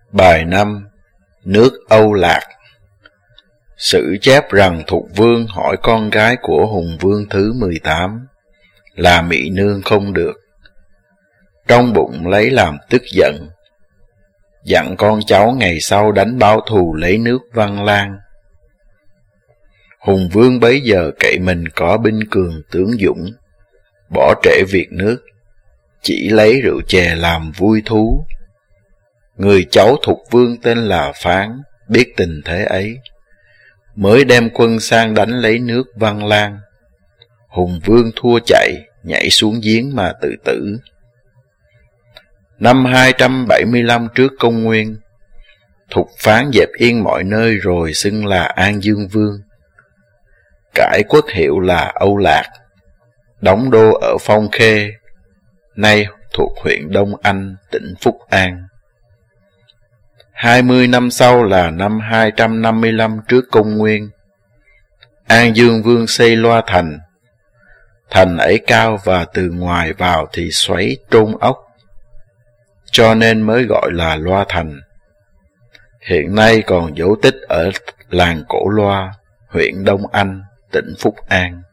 Bài 5. Nước Âu Lạc. Sử chép rằng Thục Vương hỏi con gái của Hùng Vương thứ 18 là Mị Nương không được, trong bụng lấy làm tức giận, dặn con cháu ngày sau đánh báo thù lấy nước Văn Lang. Hùng Vương bấy giờ cậy mình có binh cường tướng dũng, bỏ trễ việc nước, chỉ lấy rượu chè làm vui thú. Người cháu Thục Vương tên là Phán biết tình thế ấy, mới đem quân sang đánh lấy nước Văn Lang. Hùng Vương thua chạy, nhảy xuống giếng mà tự tử. Năm 275 trước công nguyên, Thục Phán dẹp yên mọi nơi rồi xưng là An Dương Vương, cải quốc hiệu là Âu Lạc, đóng đô ở Phong Khê, nay thuộc huyện Đông Anh, tỉnh Phúc An. 20 năm sau là năm 255 trước công nguyên, An Dương Vương xây loa thành. Thành ấy cao và từ ngoài vào thì xoáy trôn ốc, cho nên mới gọi là Loa Thành. Hiện nay còn dấu tích ở làng Cổ Loa, huyện Đông Anh, tỉnh Phúc An.